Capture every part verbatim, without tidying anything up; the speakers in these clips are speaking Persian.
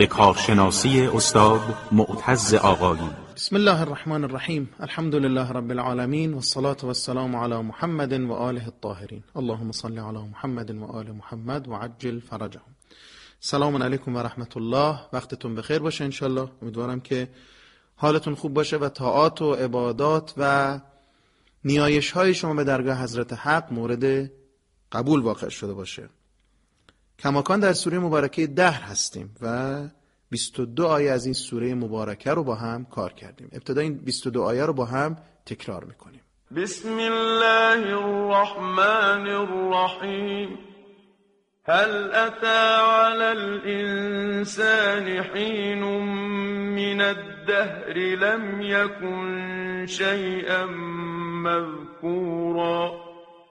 به کارشناسی استاد معتز آقایی. بسم الله الرحمن الرحیم. الحمد لله رب العالمین والصلاة والسلام علی محمد و آله الطاهرین. اللهم صل علی محمد و آل محمد و عجل فرجهم. سلام علیکم و رحمت الله. وقتتون بخیر باشه انشالله. امیدوارم که حالتون خوب باشه و طاعات و عبادات و نیایش های شما به درگاه حضرت حق مورد قبول واقع شده باشه. کماکان در سوره مبارکه دهر هستیم و بیست و دو آیه از این سوره مبارکه رو با هم کار کردیم. ابتدا این بیست و دو آیه رو با هم تکرار میکنیم. بسم الله الرحمن الرحیم. هل اتى على الانسان حين من الدهر لم يكن شيئا مذكورا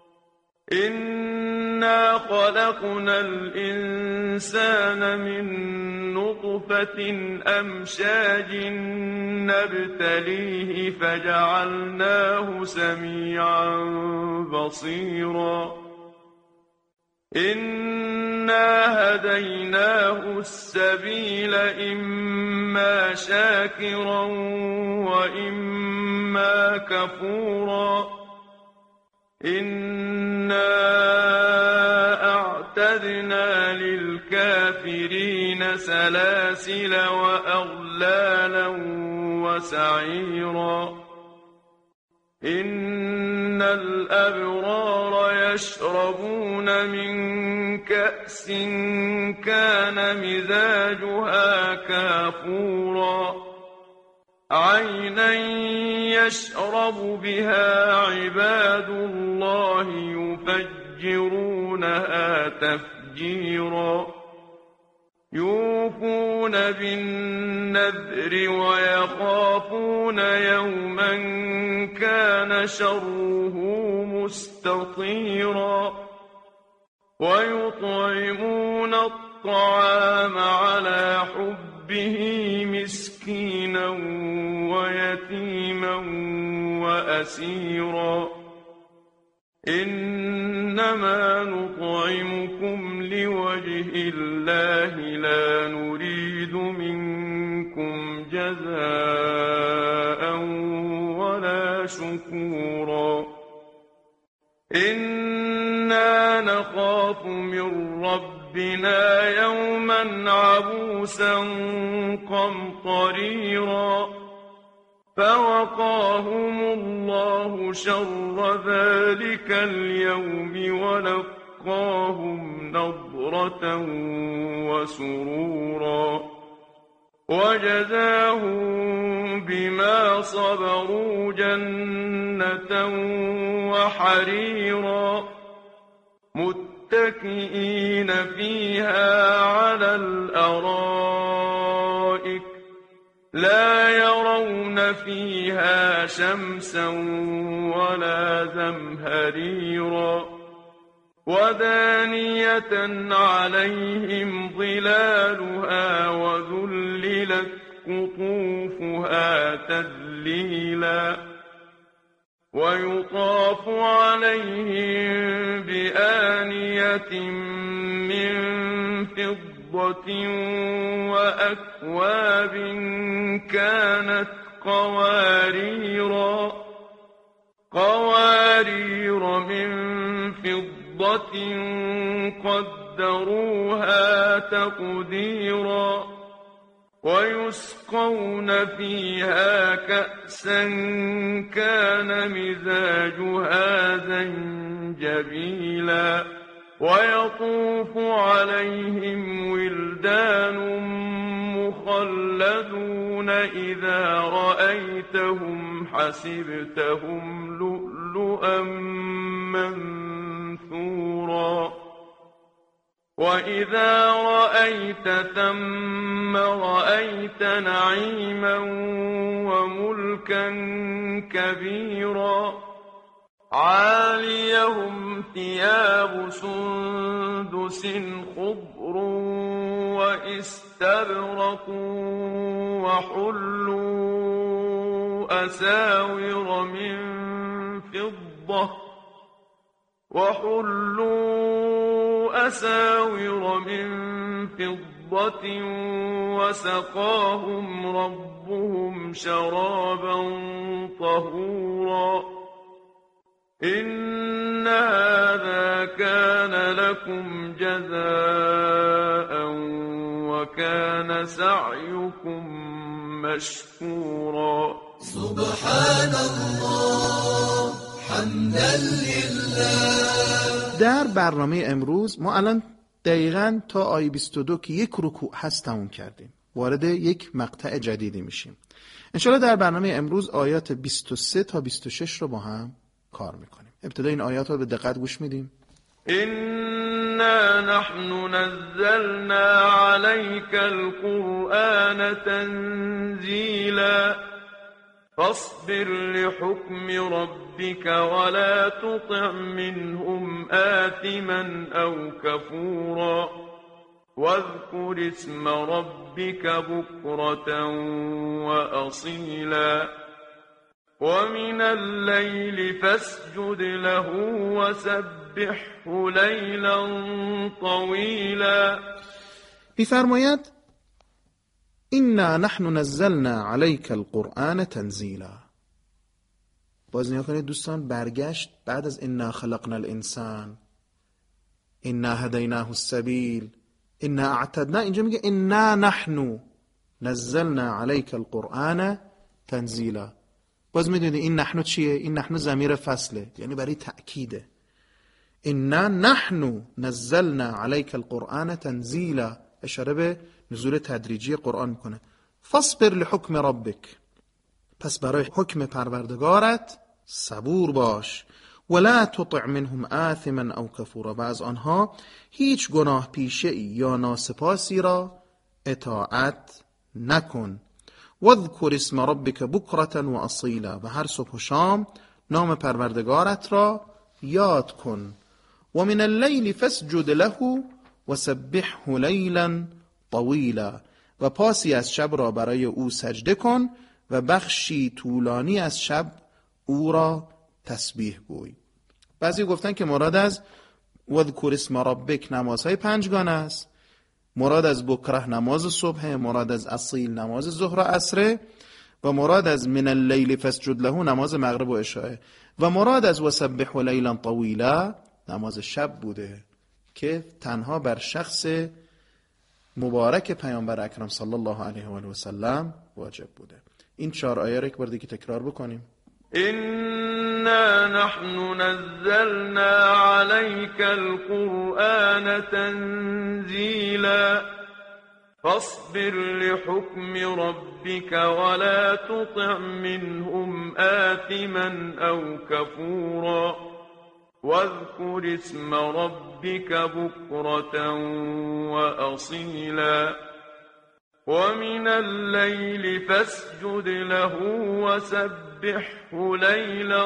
إنا خلقنا الإنسان من نطفة أمشاج نبتليه فجعلناه سميعا بصيرا إنا هديناه السبيل إما شاكرا وإما كفورا إنا أعتدنا للكافرين سلاسل وأغلالا وسعيرا إن الأبرار يشربون من كأس كان مزاجها كافورا عينا يشرب بها عباد الله يفجرونها تفجيرا يوفون بالنذر ويخافون يوما كان شره مستطيرا ويطعمون الطعام على حبه مسكينا ويتيما وأسيرا إنما نطعمكم لوجه الله لا نريد منكم جزاء ولا شكورا إنا نخاف من ربنا يوما عبوسا قمطريرا فوقاهم الله شر ذلك اليوم ولقاهم نضرة وسرورا وجزاهم بما صبروا جنة وحريرا متكئين فيها على الأرائك لا يرون فيها شمسا ولا زمهريرا ودانية عليهم ظلالها وذللت قطوفها تذليلا ويطاف عليهم بآنية من فضة وأكواب كانت قواريرا قوارير من فضة قدروها تقديرا ويسقون فيها كأسا كان مزاجها زنجبيلا ويطوف عليهم ولدان مخلدون إذا رأيتهم حسبتهم لؤلؤا منثورا وإذا رأيت ثم رأيت نعيما وملكا كبيرا عاليهم ثياب سندس خضر واستبرق وحلوا أساور من فضة وحلوا أساور من فضة فِضَّةٍ وَسَقَاهُمْ رَبُّهُمْ شَرَابًا طَهُورًا إِنَّ هَذَا كَانَ لَكُمْ جَزَاءً وَكَانَ سَعْيُكُمْ مَشْكُورًا. سبحان الله حمدا لله. در برنامه امروز ما الان دقیقاً تا آیه بیست و دو که یک رکوع هست تموم کردیم، وارد یک مقطع جدیدی میشیم. انشاءالله در برنامه امروز آیات بیست و سه تا بیست و شش رو با هم کار میکنیم. ابتدا این آیات رو به دقت گوش میدیم. إِنَّا نَحْنُ نَزَّلْنَا عَلَيْكَ الْقُرْآنَ تَنزِيلًا فاصبر لحكم ربك ولا تطع منهم آثما أو كفورا واذكر اسم ربك بكرة وأصيلا ومن الليل فاسجد له وسبحه ليلا طويلا. می‌فرماید إنا نحن نزلنا عليك القرآن تنزيلا. باز نیا کنید دوستان، برگشت بعد از انا خلقنا الانسان، انا هدیناه السبیل، انا اعتدنا، اینجا میگه انا نحن نزلنا عليك القرآن تنزيلا. باز میدونید این نحن چیه؟ این نحن ضمیر فصله، یعنی برای تأکیده. انا نحن نزلنا عليك القرآن تنزيلا، اشاره به نزول تدریجی قرآن میکنه. فاصبر لحکم ربک، پس برای حکم پروردگارت صبور باش. ولا تطع منهم آثما او کفورا، و از آنها هیچ گناه پیشه یا ناسپاسی را اطاعت نکن. واذکر اسم ربک بکرة و اصیلا، و هر صبح و شام نام پروردگارت را یاد کن. و من اللیل فاسجد له وسبحه لیلا طویلا، و پاسی از شب را برای او سجده کن و بخشی طولانی از شب او را تسبیح گوی. بعضی گفتن که مراد از وذکر اسم ربک نمازهای پنجگانه است، مراد از بکره نماز صبح، مراد از اصیل نماز ظهر و عصر، و مراد از من اللیل فاسجد له نماز مغرب و عشاء، و مراد از وسبحه لیلا طویلا نماز شب بوده که تنها بر شخص مبارک پیامبر اکرم صلی الله علیه و آله و سلم واجب بوده. این چهار آیه را یک بار دیگه تکرار بکنیم. إنا نحن نزلنا عليك القرآن تنزيلا فاصبر لحكم ربك ولا تطع منهم آثما أو كفورا واذكر اسم ربك بكرة وأصيلا ومن الليل فاسجد له وسبحه ليلا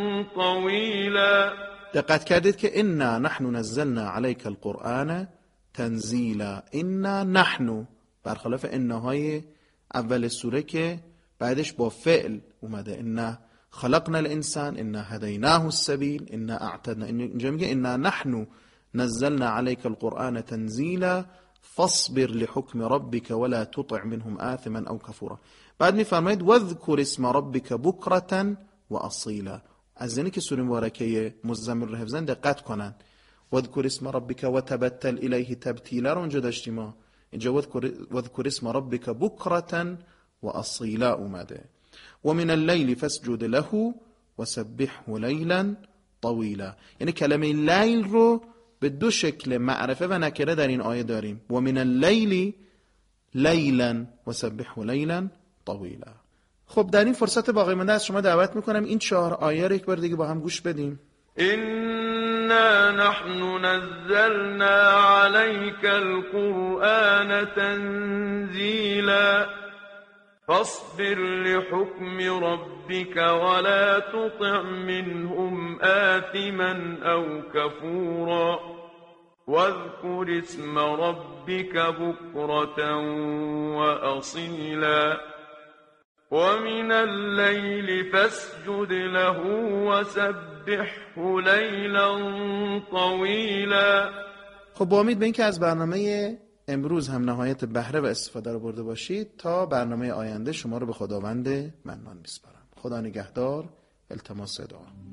طويلا. دقت کردید که انا نحن نزلنا عليك القرآن تنزیلا. انا نحن برخلاف انهای اول سوره که بعدش با فعل اومده، انا خلقنا الانسان، انا هدیناه السبیل، انا اعتدنا. اینجا میگه انا نحن نزلنا عليك القرآن تنزیلا فاصبر لحكم ربك ولا تطع منهم آثما او كفورا. بعد میفرماید واذكر اسم ربك بكرة واصيلا. از اینکه سوره مبارکه مزمل رو حفظن دقت کنن. واذكر اسم ربك وتبتل الیه تبتیلا رو اونجا داشتیم ما، اینجا واذكر اسم ربك بكرة واصيلا اومده. ومن الليل فاسجد له وسبحه ليلا طويلا. یعنی کلمه لیل رو به دو شکل معرفه و نکره در این آیه داریم. و من اللیل لیلا و سبحه لیلا طویلا. خب در این فرصت باقی مانده از شما دعوت میکنم این چهار آیه رو یک بار دیگه با هم گوش بدیم. إنا نحن نزلنا عليك القرآن تنزيلا فاصبر لحكم ربك ولا تطع منهم آثما أو كفورا واذكر اسم ربك بكرة وأصيلا ومن الليل فاسجد له وسبحه ليلا طويلا. خب با امید به این که از برنامه امروز هم نهایت بهره و استفاده رو برده باشید. تا برنامه آینده شما رو به خداوند منان میسپارم. خدا نگهدار. التماس دعا.